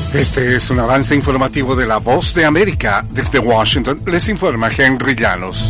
Este es un avance informativo de La Voz de América. Desde Washington les informa Henry Llanos.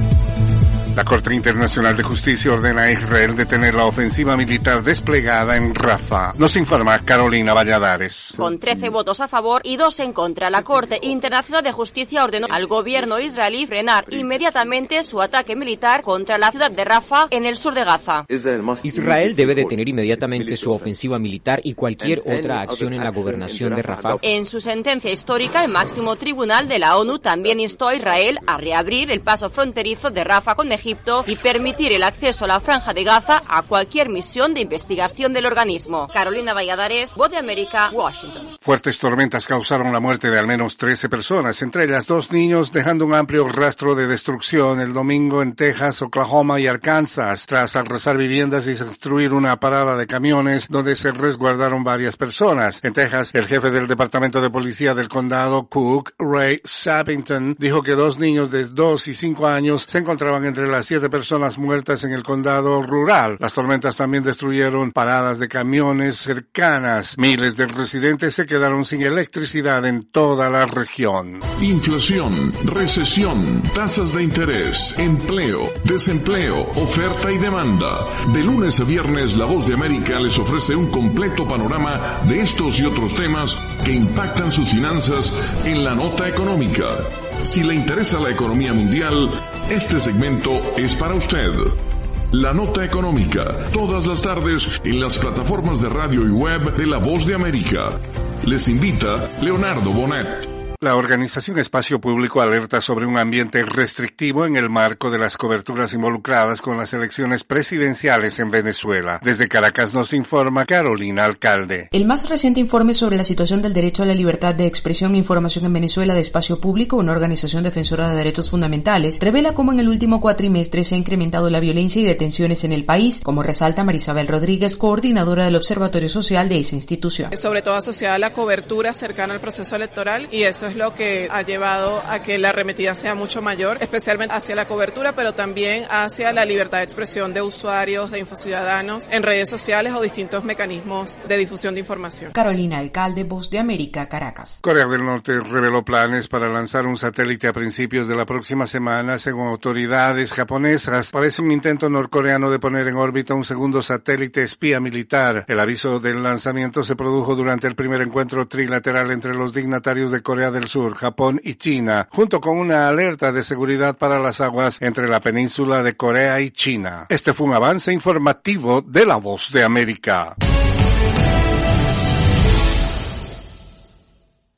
La Corte Internacional de Justicia ordena a Israel detener la ofensiva militar desplegada en Rafah. Nos informa Carolina Valladares. Con 13 votos a favor y 2 en contra, la Corte Internacional de Justicia ordenó al gobierno israelí frenar inmediatamente su ataque militar contra la ciudad de Rafah en el sur de Gaza. Israel debe detener inmediatamente su ofensiva militar y cualquier otra acción en la gobernación de Rafah. En su sentencia histórica, el máximo tribunal de la ONU también instó a Israel a reabrir el paso fronterizo de Rafah con Egipto y permitir el acceso a la Franja de Gaza a cualquier misión de investigación del organismo. Carolina Valladares, Voz de América, Washington. Fuertes tormentas causaron la muerte de al menos 13 personas, entre ellas 2 niños, dejando un amplio rastro de destrucción el domingo en Texas, Oklahoma y Arkansas, tras arrasar viviendas y destruir una parada de camiones donde se resguardaron varias personas. En Texas, el jefe del Departamento de Policía del Condado, Cook, Ray Sappington, dijo que 2 niños de 2 y 5 años se encontraban entre las 7 personas muertas en el condado rural. Las tormentas también destruyeron paradas de camiones cercanas. Miles de residentes se quedaron sin electricidad en toda la región. Inflación, recesión, tasas de interés, empleo, desempleo, oferta y demanda. De lunes a viernes, La Voz de América les ofrece un completo panorama de estos y otros temas que impactan sus finanzas en la nota económica. Si le interesa la economía mundial, este segmento es para usted. La Nota Económica, todas las tardes en las plataformas de radio y web de La Voz de América. Les invita Leonardo Bonet. La organización Espacio Público alerta sobre un ambiente restrictivo en el marco de las coberturas involucradas con las elecciones presidenciales en Venezuela. Desde Caracas nos informa Carolina Alcalde. El más reciente informe sobre la situación del derecho a la libertad de expresión e información en Venezuela de Espacio Público, una organización defensora de derechos fundamentales, revela cómo en el último cuatrimestre se ha incrementado la violencia y detenciones en el país, como resalta Marisabel Rodríguez, coordinadora del Observatorio Social de esa institución. Sobre todo asociada a la cobertura cercana al proceso electoral, y eso es lo que ha llevado a que la arremetida sea mucho mayor, especialmente hacia la cobertura, pero también hacia la libertad de expresión de usuarios, de infociudadanos, en redes sociales o distintos mecanismos de difusión de información. Carolina Alcalde, Voz de América, Caracas. Corea del Norte reveló planes para lanzar un satélite a principios de la próxima semana. Según autoridades japonesas, parece un intento norcoreano de poner en órbita un segundo satélite espía militar. El aviso del lanzamiento se produjo durante el primer encuentro trilateral entre los dignatarios de Corea del Sur, Japón y China, junto con una alerta de seguridad para las aguas entre la península de Corea y China. Este fue un avance informativo de La Voz de América.